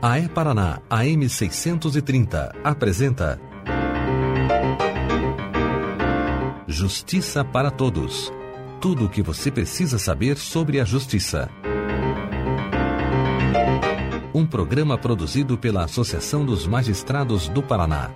A E-Paraná, AM 630, apresenta Justiça para Todos. Tudo o que você precisa saber sobre a justiça. Um programa produzido pela Associação dos Magistrados do Paraná.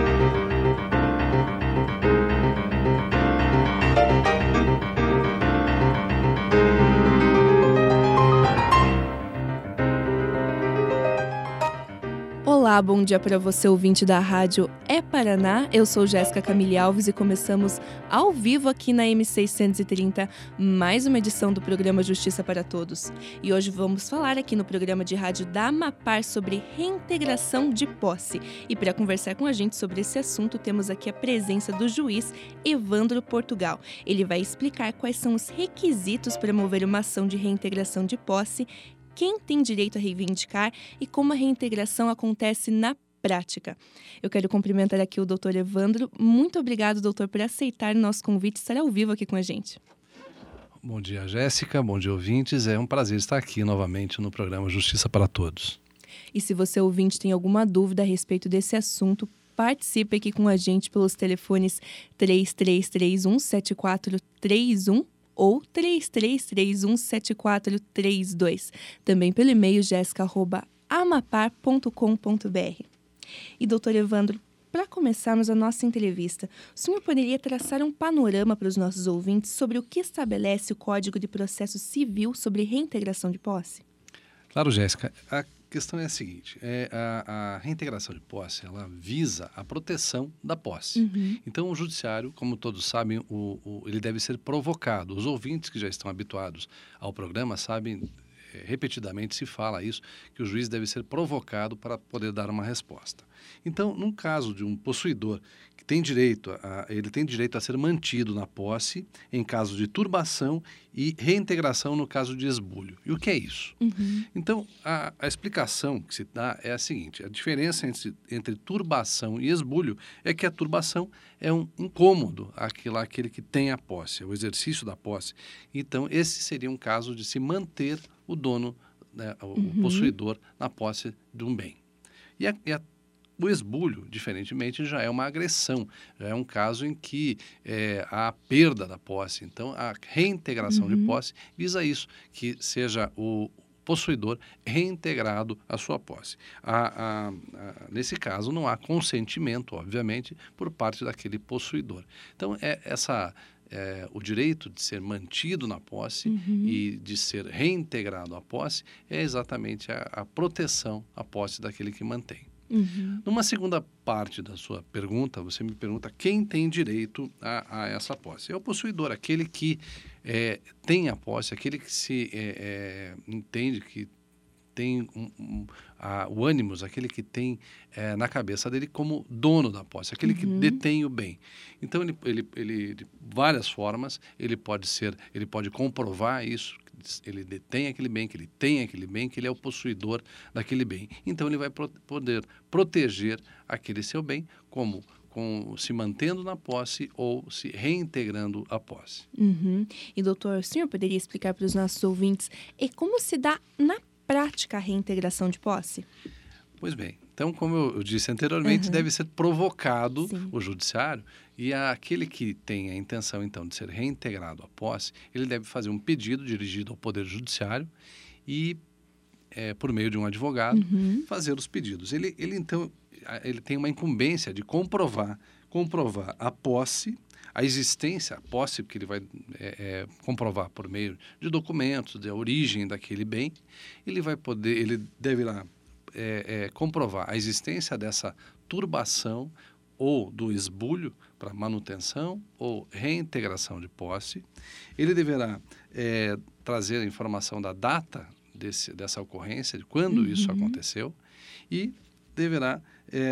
Olá, bom dia para você, ouvinte da Rádio E-Paraná. Eu sou Jéssica Camille Alves e começamos ao vivo aqui na M630 mais uma edição do programa Justiça para Todos. E hoje vamos falar aqui no programa de rádio da Amapar sobre reintegração de posse. E para conversar com a gente sobre esse assunto, temos aqui a presença do juiz Evandro Portugal. Ele vai explicar quais são os requisitos para mover uma ação de reintegração de posse, quem tem direito a reivindicar e como a reintegração acontece na prática. Eu quero cumprimentar aqui o doutor Evandro. Muito obrigado, doutor, por aceitar o nosso convite e estar ao vivo aqui com a gente. Bom dia, Jéssica. Bom dia, ouvintes. É um prazer estar aqui novamente no programa Justiça para Todos. E se você, ouvinte, tem alguma dúvida a respeito desse assunto, participe aqui com a gente pelos telefones 3331-7431 ou 3331-7432. Também pelo e-mail jessica@amapar.com.br. E, doutor Evandro, para começarmos a nossa entrevista, o senhor poderia traçar um panorama para os nossos ouvintes sobre o que estabelece o Código de Processo Civil sobre reintegração de posse? Claro, Jéssica. A questão é a seguinte, a reintegração de posse, ela visa a proteção da posse. Então, o judiciário, como todos sabem, ele deve ser provocado. Os ouvintes que já estão habituados ao programa sabem, repetidamente se fala isso, que o juiz deve ser provocado para poder dar uma resposta. Então, num caso de um possuidor que tem direito ele tem direito a ser mantido na posse em caso de turbação e reintegração no caso de esbulho. E o que é isso? Então, a explicação que se dá é a seguinte: a diferença entre turbação e esbulho é que a turbação é um incômodo àquele que tem a posse, o exercício da posse. Então, esse seria um caso de se manter o dono, né, o possuidor, na posse de um bem. O esbulho, diferentemente, já é uma agressão, já é um caso em que há a perda da posse. Então, a reintegração de posse visa isso, que seja o possuidor reintegrado à sua posse. Nesse caso, não há consentimento, obviamente, por parte daquele possuidor. Então, o direito de ser mantido na posse e de ser reintegrado à posse é exatamente a proteção à posse daquele que mantém. Numa segunda parte da sua pergunta, você me pergunta quem tem direito a essa posse. É o possuidor, aquele que tem a posse, aquele que se entende que tem o ânimos, aquele que tem na cabeça dele como dono da posse, aquele que detém o bem. Então, ele de várias formas, ele pode comprovar isso, ele detém aquele bem, que ele tem aquele bem, que ele é o possuidor daquele bem. Então, ele vai poder proteger aquele seu bem se mantendo na posse ou se reintegrando à posse. E, doutor, o senhor poderia explicar para os nossos ouvintes como se dá na prática a reintegração de posse? Pois bem, então, como eu disse anteriormente, deve ser provocado o judiciário, e aquele que tem a intenção, então, de ser reintegrado à posse, ele deve fazer um pedido dirigido ao Poder Judiciário e, por meio de um advogado, fazer os pedidos. Então, ele tem uma incumbência de comprovar a posse, a existência, a posse, que ele vai comprovar por meio de documentos, da origem daquele bem. Ele deve lá comprovar a existência dessa turbação ou do esbulho para manutenção ou reintegração de posse. Ele deverá trazer a informação da data dessa ocorrência, de quando isso aconteceu, e deverá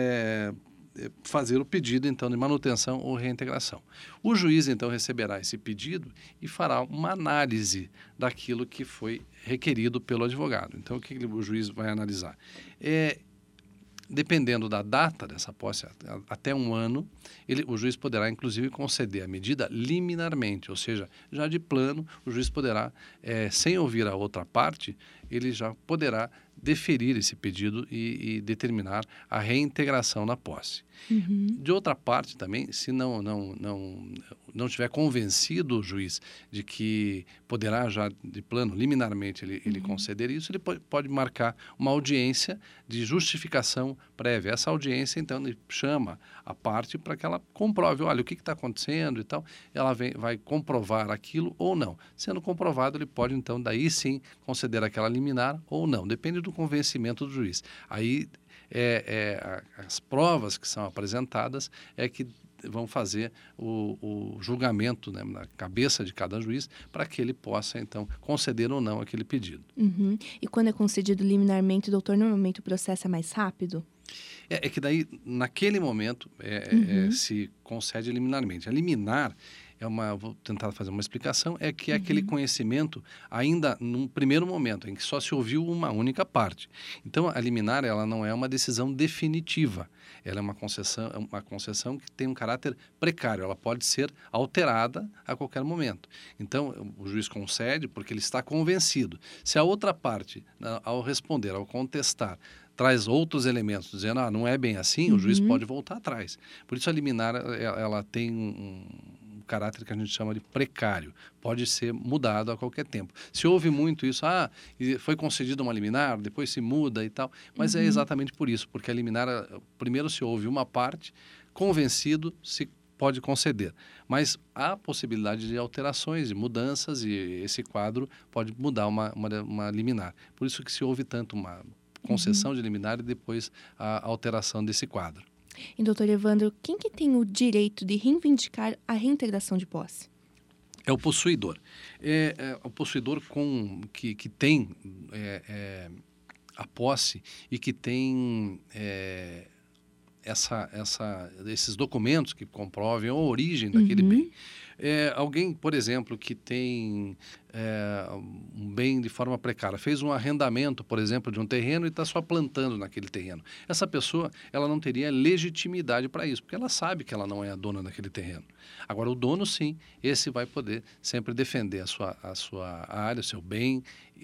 fazer o pedido, então, de manutenção ou reintegração. O juiz, então, receberá esse pedido e fará uma análise daquilo que foi requerido pelo advogado. Então, o que o juiz vai analisar? dependendo da data dessa posse, até 1 ano, o juiz poderá, inclusive, conceder a medida liminarmente, ou seja, já de plano, o juiz poderá, sem ouvir a outra parte, ele já poderá deferir esse pedido e determinar a reintegração na posse. De outra parte também, se não tiver convencido o juiz de que poderá já de plano, liminarmente, ele conceder isso, ele pode marcar uma audiência de justificação prévia. Essa audiência, então, ele chama a parte para que ela comprove, olha, o que está acontecendo e tal, ela vai comprovar aquilo ou não. Sendo comprovado, ele pode, então, daí sim, conceder aquela liminar ou não, depende do convencimento do juiz. Aí, as provas que são apresentadas que vão fazer o julgamento, né, na cabeça de cada juiz para que ele possa, então, conceder ou não aquele pedido. E quando é concedido liminarmente, doutor, normalmente o processo é mais rápido? É que daí, naquele momento, se concede liminarmente. A liminar vou tentar fazer uma explicação, é aquele conhecimento ainda num primeiro momento, em que só se ouviu uma única parte. Então, a liminar, ela não é uma decisão definitiva, ela é uma concessão que tem um caráter precário, ela pode ser alterada a qualquer momento. Então, o juiz concede porque ele está convencido. Se a outra parte, ao responder, ao contestar, traz outros elementos, dizendo, não é bem assim, o juiz pode voltar atrás. Por isso, a liminar, ela tem um caráter que a gente chama de precário, pode ser mudado a qualquer tempo. Se houve muito isso, foi concedida uma liminar, depois se muda e tal, mas é exatamente por isso, porque a liminar, primeiro se houve uma parte, convencido, se pode conceder, mas há possibilidade de alterações, de mudanças, e esse quadro pode mudar uma liminar. Por isso que se houve tanto uma concessão de liminar e depois a alteração desse quadro. E, doutor Evandro, quem que tem o direito de reivindicar a reintegração de posse? É o possuidor. O possuidor que tem a posse e que tem esses documentos que comprovem a origem daquele bem. Alguém, por exemplo, que tem um bem de forma precária, fez um arrendamento, por exemplo, de um terreno e está só plantando naquele terreno. Essa pessoa, ela não teria legitimidade para isso, porque ela sabe que ela não é a dona daquele terreno. Agora, o dono, sim, esse vai poder sempre defender a sua área, o seu bem,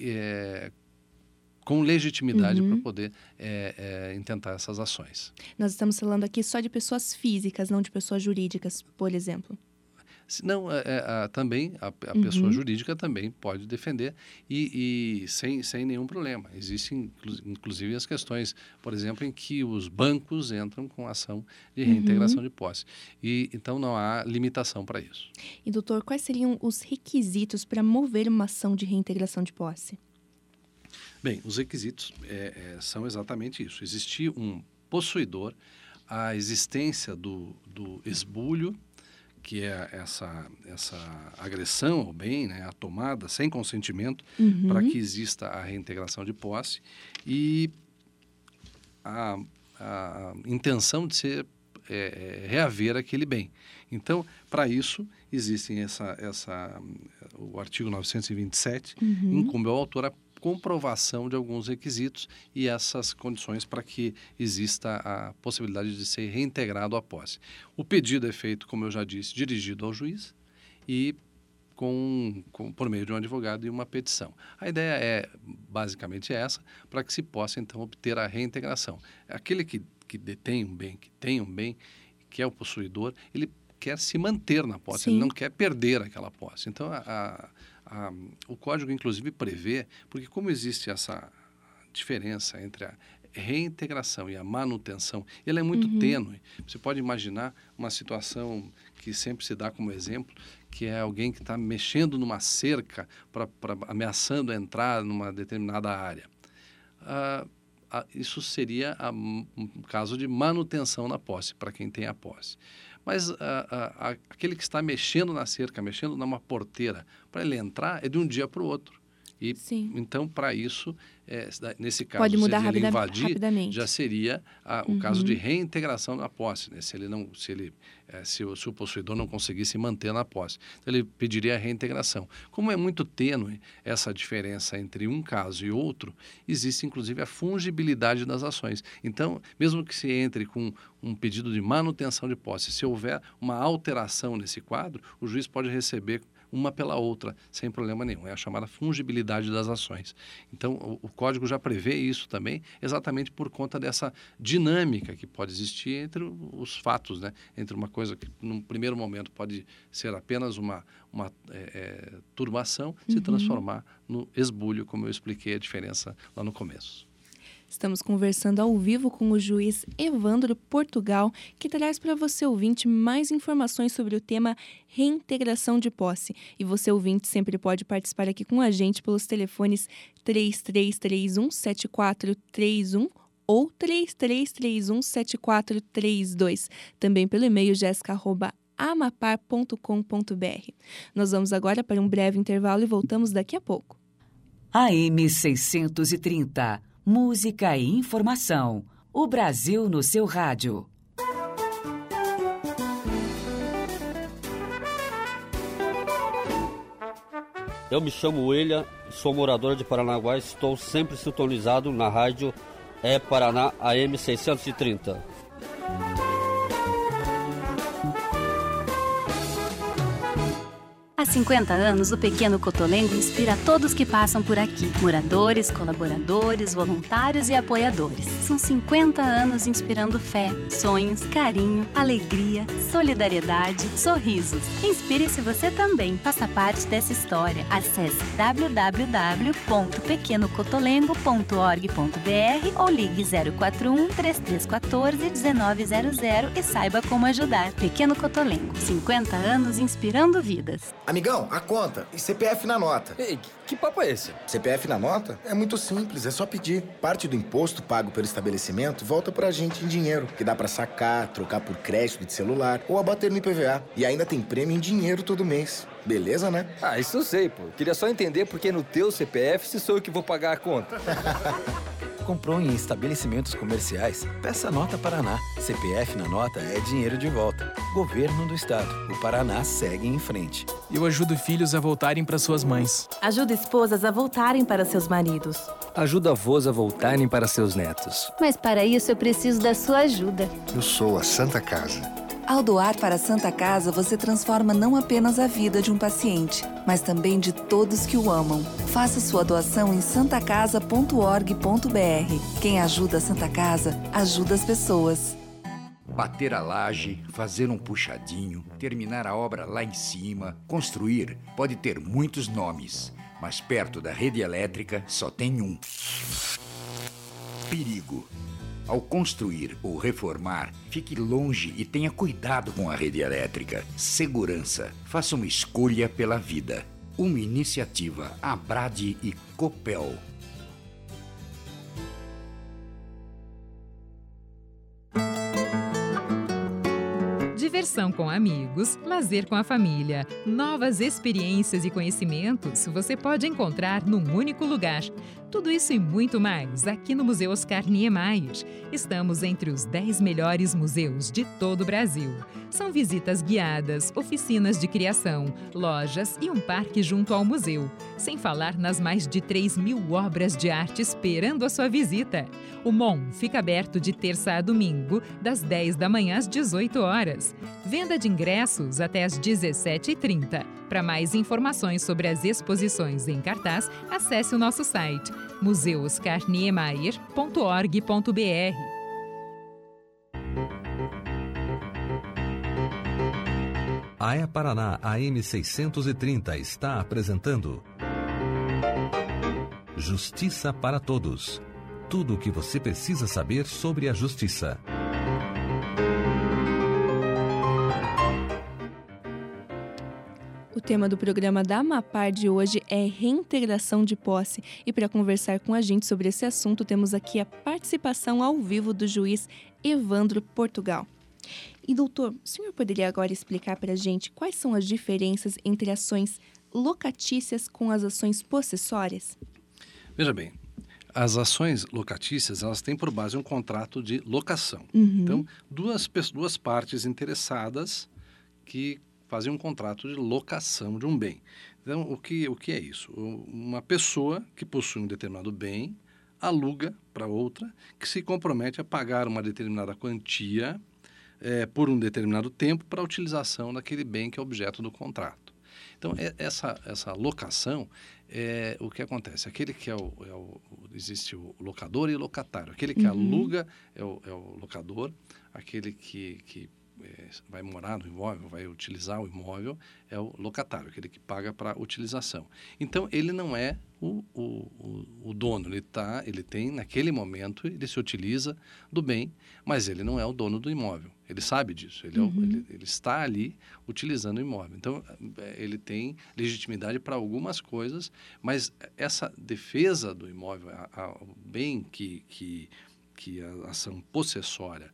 com legitimidade para poder intentar essas ações. Nós estamos falando aqui só de pessoas físicas, não de pessoas jurídicas, por exemplo. Não, também a pessoa jurídica também pode defender e sem nenhum problema. Existem, inclusive, as questões, por exemplo, em que os bancos entram com ação de reintegração de posse. Então, não há limitação para isso. E, doutor, quais seriam os requisitos para mover uma ação de reintegração de posse? Bem, os requisitos são exatamente isso. Existir um possuidor, a existência do esbulho, que é essa agressão ao bem, né, a tomada sem consentimento, para que exista a reintegração de posse, e a intenção de reaver aquele bem. Então, para isso, existem o artigo 927, incumbe ao autor a comprovação de alguns requisitos e essas condições para que exista a possibilidade de ser reintegrado à posse. O pedido é feito, como eu já disse, dirigido ao juiz e por meio de um advogado e uma petição. A ideia é basicamente essa, para que se possa então obter a reintegração. Aquele que detém um bem, que tem um bem, que é o possuidor, ele quer se manter na posse, ele não quer perder aquela posse. Então, o Código, inclusive, prevê, porque como existe essa diferença entre a reintegração e a manutenção, ela é muito tênue. Você pode imaginar uma situação que sempre se dá como exemplo, que é alguém que está mexendo numa cerca, ameaçando entrar numa determinada área. Isso seria um caso de manutenção na posse, para quem tem a posse. Mas aquele que está mexendo na cerca, mexendo numa porteira, para ele entrar, é de um dia para o outro. E, então, para isso, nesse caso, pode mudar se ele invadir, rapidamente. já seria o caso de reintegração na posse, né? Se o possuidor não conseguisse manter na posse. Então, ele pediria a reintegração. Como é muito tênue essa diferença entre um caso e outro, existe, inclusive, a fungibilidade das ações. Então, mesmo que se entre com um pedido de manutenção de posse, se houver uma alteração nesse quadro, o juiz pode receber uma pela outra, sem problema nenhum. É a chamada fungibilidade das ações. Então, o Código já prevê isso também, exatamente por conta dessa dinâmica que pode existir entre os fatos, né? Entre uma coisa que, num primeiro momento, pode ser apenas uma turbação, se transformar no esbulho, como eu expliquei a diferença lá no começo. Estamos conversando ao vivo com o juiz Evandro Portugal, que traz para você, ouvinte, mais informações sobre o tema reintegração de posse. E você, ouvinte, sempre pode participar aqui com a gente pelos telefones 3331-7431 ou 3331-7432. Também pelo e-mail jessica@amapar.com.br. Nós vamos agora para um breve intervalo e voltamos daqui a pouco. AM 630. Música e informação. O Brasil no seu rádio. Eu me chamo William, sou morador de Paranaguá, estou sempre sintonizado na rádio Paraná AM 630. Há 50 anos, o Pequeno Cotolengo inspira todos que passam por aqui. Moradores, colaboradores, voluntários e apoiadores. São 50 anos inspirando fé, sonhos, carinho, alegria, solidariedade, sorrisos. Inspire-se você também. Faça parte dessa história. Acesse www.pequenocotolengo.org.br ou ligue 041 3314 1900 e saiba como ajudar. Pequeno Cotolengo. 50 anos inspirando vidas. Amigão, a conta e CPF na nota. Ei, que papo é esse? CPF na nota? É muito simples, é só pedir. Parte do imposto pago pelo estabelecimento volta pra gente em dinheiro, que dá pra sacar, trocar por crédito de celular ou abater no IPVA. E ainda tem prêmio em dinheiro todo mês. Beleza, né? Ah, isso eu sei, pô. Queria só entender por que no teu CPF se sou eu que vou pagar a conta. Comprou em estabelecimentos comerciais? Peça Nota Paraná. CPF na nota é dinheiro de volta. Governo do Estado. O Paraná segue em frente. Eu ajudo filhos a voltarem para suas mães. Ajudo esposas a voltarem para seus maridos. Ajudo avós a voltarem para seus netos. Mas para isso eu preciso da sua ajuda. Eu sou a Santa Casa. Ao doar para a Santa Casa, você transforma não apenas a vida de um paciente, mas também de todos que o amam. Faça sua doação em santacasa.org.br. Quem ajuda a Santa Casa, ajuda as pessoas. Bater a laje, fazer um puxadinho, terminar a obra lá em cima, construir, pode ter muitos nomes, mas perto da rede elétrica só tem um: perigo. Ao construir ou reformar, fique longe e tenha cuidado com a rede elétrica. Segurança. Faça uma escolha pela vida. Uma iniciativa Abrade e Copel. Diversão com amigos, lazer com a família, novas experiências e conhecimentos você pode encontrar num único lugar. Tudo isso e muito mais aqui no Museu Oscar Niemeyer. Estamos entre os 10 melhores museus de todo o Brasil. São visitas guiadas, oficinas de criação, lojas e um parque junto ao museu. Sem falar nas mais de 3.000 obras de arte esperando a sua visita. O MON fica aberto de terça a domingo, das 10 da manhã às 18 horas. Venda de ingressos até às 17h30. Para mais informações sobre as exposições em cartaz, acesse o nosso site museuoscarniemeyer.org.br. A Paraná AM 630 está apresentando Justiça para Todos. Tudo o que você precisa saber sobre a justiça. O tema do programa da Amapar de hoje é reintegração de posse. E para conversar com a gente sobre esse assunto, temos aqui a participação ao vivo do juiz Evandro Portugal. E doutor, o senhor poderia agora explicar para a gente quais são as diferenças entre ações locatícias com as ações possessórias? Veja bem, as ações locatícias, elas têm por base um contrato de locação. Então, duas partes interessadas que fazem um contrato de locação de um bem. Então, o que é isso? Uma pessoa que possui um determinado bem aluga para outra que se compromete a pagar uma determinada quantia por um determinado tempo para a utilização daquele bem que é objeto do contrato. Então, essa locação, o que acontece? Aquele que existe o locador e o locatário. Aquele que aluga é o locador, aquele que vai morar no imóvel, vai utilizar o imóvel, é o locatário, aquele que paga para utilização. Então, ele não é o dono, ele tem, naquele momento, ele se utiliza do bem, mas ele não é o dono do imóvel. Ele sabe disso, ele está ali utilizando o imóvel. Então, ele tem legitimidade para algumas coisas, mas essa defesa do imóvel, o bem que a ação possessória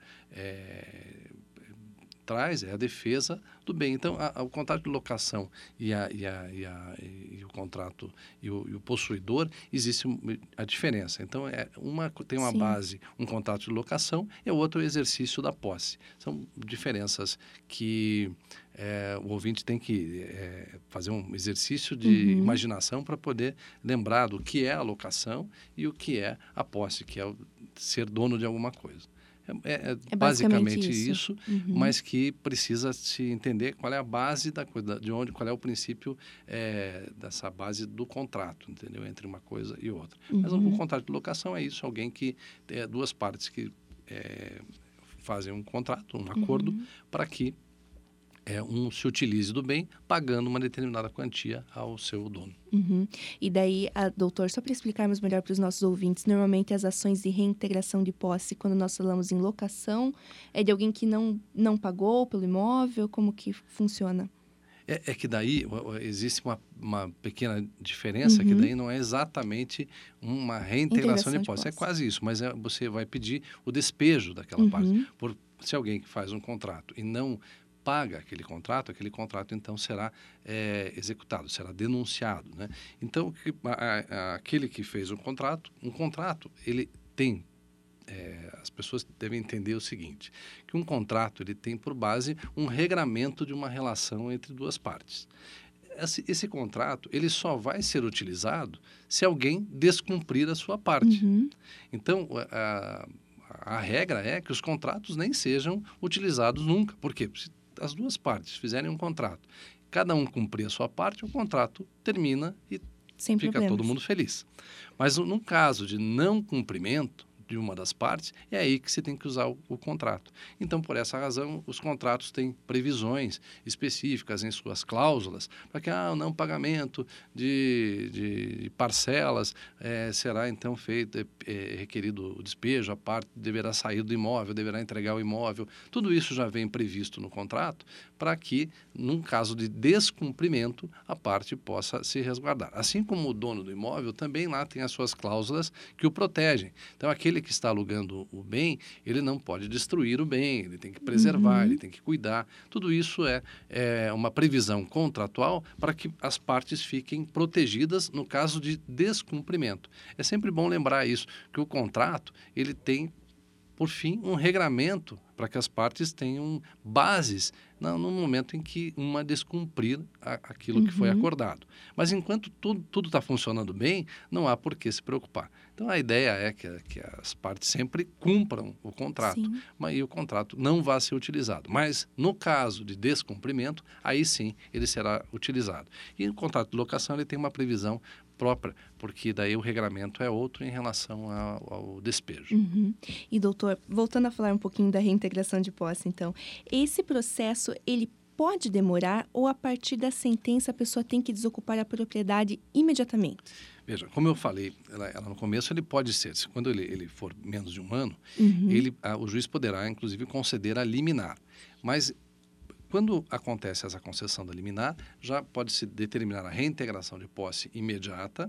traz é a defesa do bem. Então, o contrato de locação e o contrato e o possuidor, existe a diferença. Então, uma tem uma base, um contrato de locação, e o outro é o exercício da posse. São diferenças que o ouvinte tem que fazer um exercício de imaginação para poder lembrar do que é a locação e o que é a posse, que é ser dono de alguma coisa. É basicamente isso, mas que precisa se entender qual é a base da coisa, qual é o princípio dessa base do contrato, entendeu? Entre uma coisa e outra. Mas o contrato de locação é isso, alguém que duas partes que fazem um contrato, um acordo, para que um se utilize do bem, pagando uma determinada quantia ao seu dono. E daí, doutor, só para explicarmos melhor para os nossos ouvintes, normalmente as ações de reintegração de posse, quando nós falamos em locação, é de alguém que não pagou pelo imóvel? Como que funciona? É que daí existe uma pequena diferença, que daí não é exatamente uma reintegração de posse. É quase isso, mas você vai pedir o despejo daquela parte. Se alguém que faz um contrato e não paga aquele contrato então será executado, será denunciado, né? Então, aquele que fez um contrato, ele tem, as pessoas devem entender o seguinte, que um contrato ele tem por base um regramento de uma relação entre duas partes. Esse contrato ele só vai ser utilizado se alguém descumprir a sua parte. Então, a regra é que os contratos nem sejam utilizados nunca. Por quê? Se as duas partes fizerem um contrato, cada um cumprir a sua parte, o contrato termina e fica todo mundo feliz. Mas no caso de não cumprimento de uma das partes, é aí que você tem que usar o contrato. Então, por essa razão, os contratos têm previsões específicas em suas cláusulas para que o não pagamento de parcelas será então feito, requerido o despejo, a parte deverá sair do imóvel, deverá entregar o imóvel. Tudo isso já vem previsto no contrato para que, num caso de descumprimento, a parte possa se resguardar. Assim como o dono do imóvel, também lá tem as suas cláusulas que o protegem. Então, aquele que está alugando o bem, ele não pode destruir o bem, ele tem que preservar, ele tem que cuidar. Tudo isso é uma previsão contratual para que as partes fiquem protegidas no caso de descumprimento. É sempre bom lembrar isso, que o contrato, ele tem, por fim, um regramento para que as partes tenham bases no momento em que uma descumprir aquilo que foi acordado. Mas enquanto tudo está funcionando bem, não há por que se preocupar. Então, a ideia é que as partes sempre cumpram o contrato, e o contrato não vai ser utilizado. Mas, no caso de descumprimento, aí sim ele será utilizado. E o contrato de locação ele tem uma previsão própria, porque daí o regramento é outro em relação ao despejo. E, doutor, voltando a falar um pouquinho da reintegração de posse, então, esse processo, ele pode demorar ou a partir da sentença a pessoa tem que desocupar a propriedade imediatamente? Veja, como eu falei ela no começo, ele pode ser, quando ele for menos de um ano, o juiz poderá, inclusive, conceder a liminar. Mas, quando acontece essa concessão da liminar, já pode-se determinar a reintegração de posse imediata,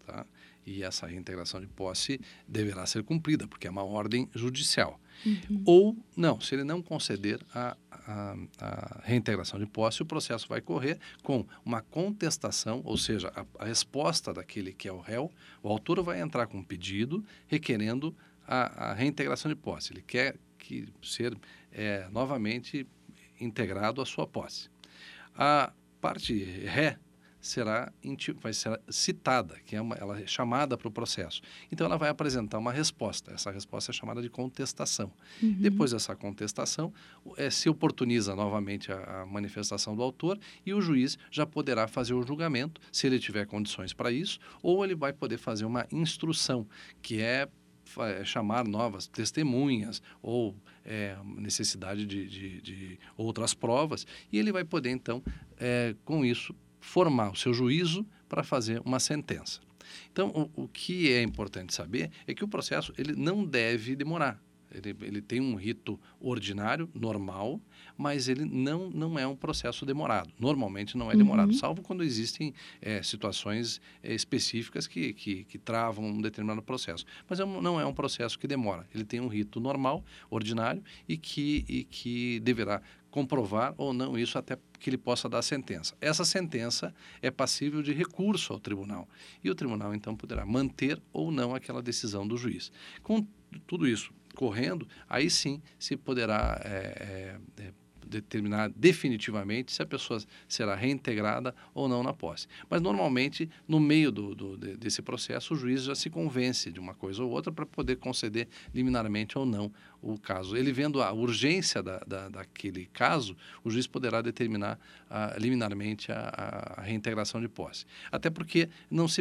tá? E essa reintegração de posse deverá ser cumprida, porque é uma ordem judicial. Ou não, se ele não conceder a reintegração de posse, o processo vai correr com uma contestação, ou seja, a resposta daquele que é o réu. O autor vai entrar com um pedido requerendo a reintegração de posse. Ele quer ser novamente integrado à sua posse. A parte ré vai ser citada, ela é chamada para o processo. Então, ela vai apresentar uma resposta. Essa resposta é chamada de contestação. Depois dessa contestação, se oportuniza novamente a manifestação do autor e o juiz já poderá fazer o julgamento, se ele tiver condições para isso, ou ele vai poder fazer uma instrução, que é chamar novas testemunhas ou necessidade de outras provas, e ele vai poder, então, com isso, formar o seu juízo para fazer uma sentença. Então, o que é importante saber é que o processo ele não deve demorar. Ele tem um rito ordinário, normal, mas ele não é um processo demorado. Normalmente não é demorado, salvo quando existem situações específicas que travam um determinado processo. Mas não é um processo que demora. Ele tem um rito normal, ordinário, e que deverá comprovar ou não isso até que ele possa dar a sentença. Essa sentença é passível de recurso ao tribunal. E o tribunal, então, poderá manter ou não aquela decisão do juiz. Com tudo isso correndo, aí sim se poderá determinar definitivamente se a pessoa será reintegrada ou não na posse. Mas, normalmente, no meio desse processo, o juiz já se convence de uma coisa ou outra para poder conceder liminarmente ou não o caso. Ele vendo a urgência daquele caso, o juiz poderá determinar liminarmente a reintegração de posse. Até porque não se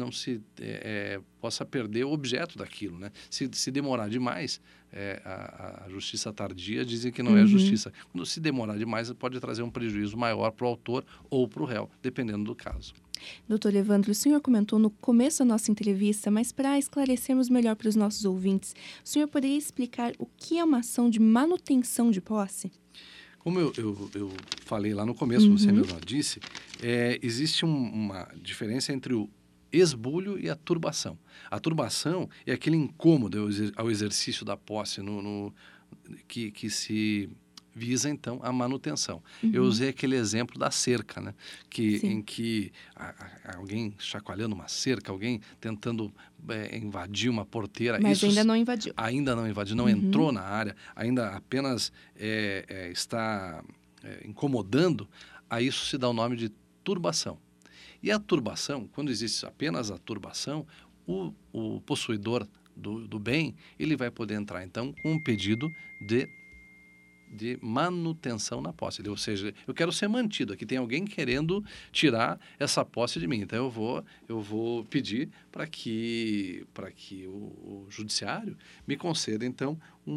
possa perder o objeto daquilo, né? Se demorar demais, a justiça tardia dizem que não é justiça. Quando se demorar demais, pode trazer um prejuízo maior para o autor ou para o réu, dependendo do caso. Doutor Evandro, o senhor comentou no começo da nossa entrevista, mas para esclarecermos melhor para os nossos ouvintes, o senhor poderia explicar o que é uma ação de manutenção de posse? Como eu falei lá no começo, você mesmo disse, existe uma diferença entre o esbulho e a turbação. A turbação é aquele incômodo ao exercício da posse que se visa, então, a manutenção. Eu usei aquele exemplo da cerca, né? Em que alguém chacoalhando uma cerca, alguém tentando invadir uma porteira. Mas ainda não invadiu. Ainda não invadiu, não entrou na área, ainda apenas está incomodando, a isso se dá o nome de turbação. E a turbação, quando existe apenas a turbação, o possuidor do bem, ele vai poder entrar, então, com um pedido de manutenção na posse. Ou seja, eu quero ser mantido. Aqui tem alguém querendo tirar essa posse de mim. Então, eu vou pedir para que o judiciário me conceda, então,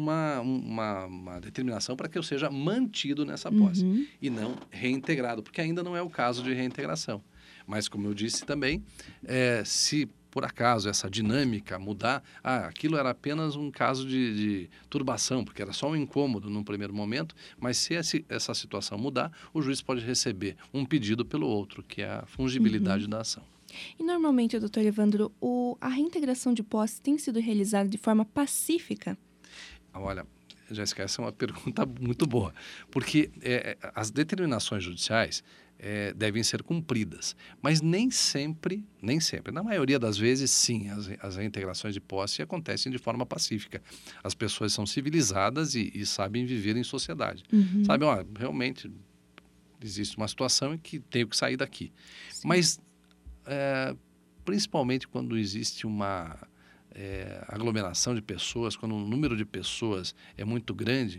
uma determinação para que eu seja mantido nessa posse e não reintegrado, porque ainda não é o caso de reintegração. Mas, como eu disse também, se por acaso essa dinâmica mudar, aquilo era apenas um caso de turbação, porque era só um incômodo num primeiro momento, mas se essa situação mudar, o juiz pode receber um pedido pelo outro, que é a fungibilidade da ação. E normalmente, doutor Evandro, a reintegração de posse tem sido realizada de forma pacífica? Olha, Jéssica, essa é uma pergunta muito boa, porque as determinações judiciais devem ser cumpridas, mas nem sempre, na maioria das vezes, sim, as reintegrações de posse acontecem de forma pacífica. As pessoas são civilizadas e sabem viver em sociedade. Sabem, realmente existe uma situação em que tenho que sair daqui. Sim. Mas, principalmente quando existe uma aglomeração de pessoas, quando o número de pessoas é muito grande,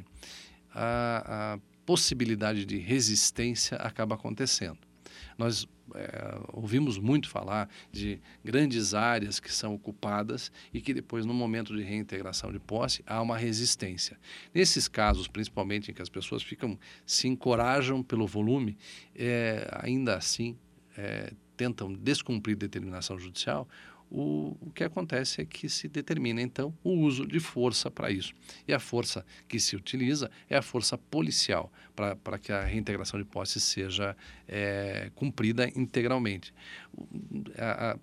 a possibilidade de resistência acaba acontecendo. Nós ouvimos muito falar de grandes áreas que são ocupadas e que depois, no momento de reintegração de posse, há uma resistência. Nesses casos, principalmente em que as pessoas se encorajam pelo volume, ainda assim tentam descumprir determinação judicial, o que acontece é que se determina, então, o uso de força para isso. E a força que se utiliza é a força policial, para que a reintegração de posse seja cumprida integralmente.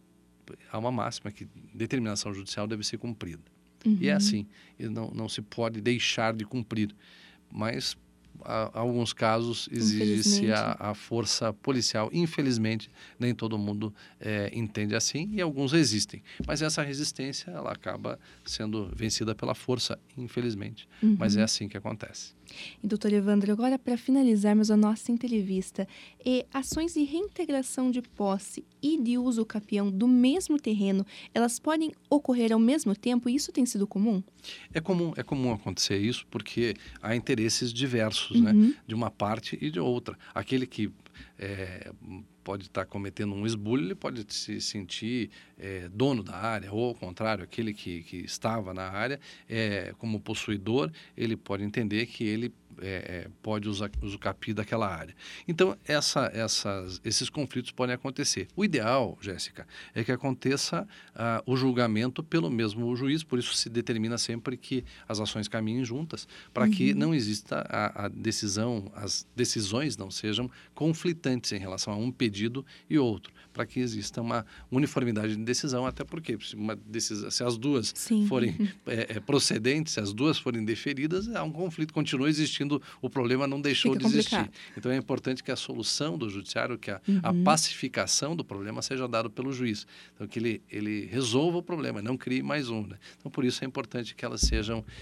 há uma máxima que determinação judicial deve ser cumprida. E é assim, não se pode deixar de cumprir, mas alguns casos exige-se a força policial. Infelizmente, nem todo mundo entende assim e alguns resistem. Mas essa resistência, ela acaba sendo vencida pela força, infelizmente. Mas é assim que acontece. E, doutor Evandro, agora para finalizarmos a nossa entrevista, ações de reintegração de posse e de uso capião do mesmo terreno, elas podem ocorrer ao mesmo tempo e isso tem sido comum? É comum acontecer isso porque há interesses diversos, né? De uma parte e de outra. Aquele que pode estar cometendo um esbulho, ele pode se sentir dono da área, ou ao contrário, aquele que estava na área, como possuidor, ele pode entender que ele pode usucapiar daquela área. Então, esses conflitos podem acontecer. O ideal, Jéssica, é que aconteça o julgamento pelo mesmo juiz, por isso se determina sempre que as ações caminhem juntas, para que não exista a decisão, as decisões não sejam conflitantes em relação a um pedido e outro, para que exista uma uniformidade de decisão, até porque se as duas forem procedentes, se as duas forem deferidas, há um conflito, continua existindo, o problema não deixou de existir. Então é importante que a solução do judiciário, que a pacificação do problema seja dada pelo juiz. Então que ele resolva o problema, não crie mais um. Né? Então por isso é importante que elas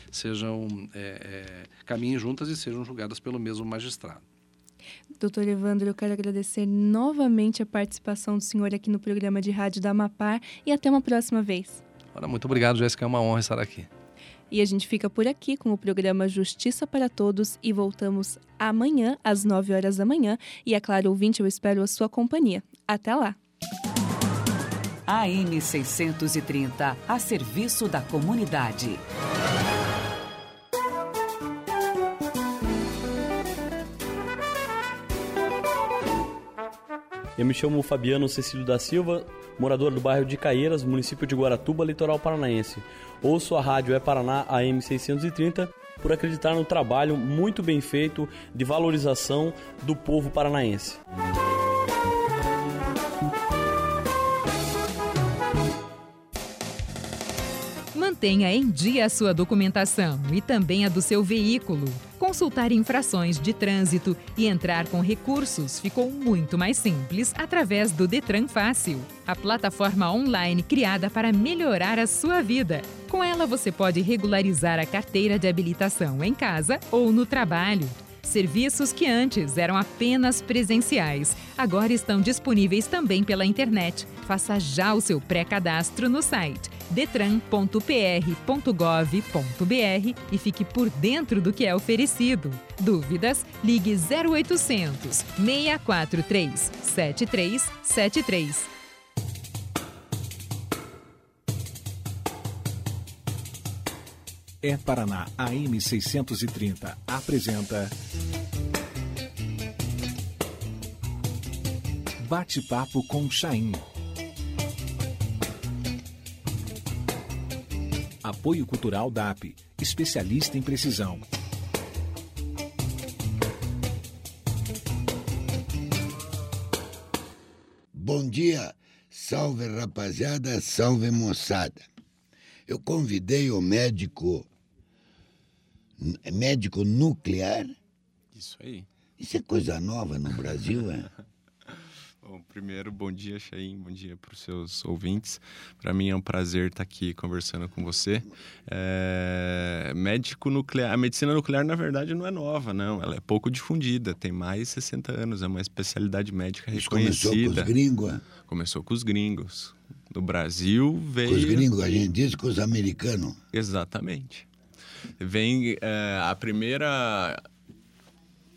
caminhem juntas e sejam julgadas pelo mesmo magistrado. Doutor Evandro, eu quero agradecer novamente a participação do senhor aqui no programa de rádio da Amapar e até uma próxima vez. Muito obrigado, Jéssica, é uma honra estar aqui. E a gente fica por aqui com o programa Justiça para Todos e voltamos amanhã às 9 horas da manhã. E é claro, ouvinte, eu espero a sua companhia. Até lá! AM 630, a serviço da comunidade. Eu me chamo Fabiano Cecílio da Silva, morador do bairro de Caieiras, município de Guaratuba, litoral paranaense. Ouço a rádio Paraná AM 630 por acreditar no trabalho muito bem feito de valorização do povo paranaense. Mantenha em dia a sua documentação e também a do seu veículo. Consultar infrações de trânsito e entrar com recursos ficou muito mais simples através do Detran Fácil, a plataforma online criada para melhorar a sua vida. Com ela você pode regularizar a carteira de habilitação em casa ou no trabalho. Serviços que antes eram apenas presenciais, agora estão disponíveis também pela internet. Faça já o seu pré-cadastro no site detran.pr.gov.br e fique por dentro do que é oferecido. Dúvidas? Ligue 0800 643 7373. Paraná AM 630 apresenta Bate-papo com Chaim. Apoio Cultural DAP, especialista em precisão. Bom dia, salve rapaziada, salve moçada. Eu convidei o médico nuclear. Isso aí. Isso é coisa nova no Brasil, é? Bom, primeiro, bom dia, Chaim, bom dia para os seus ouvintes. Para mim é um prazer estar aqui conversando com você. Médico nuclear, a medicina nuclear, na verdade, não é nova, não. Ela é pouco difundida, tem mais de 60 anos, é uma especialidade médica reconhecida. Começou com os gringos? Começou com os gringos. No Brasil veio... Com os gringos, a gente diz com os americanos. Exatamente. Vem a primeira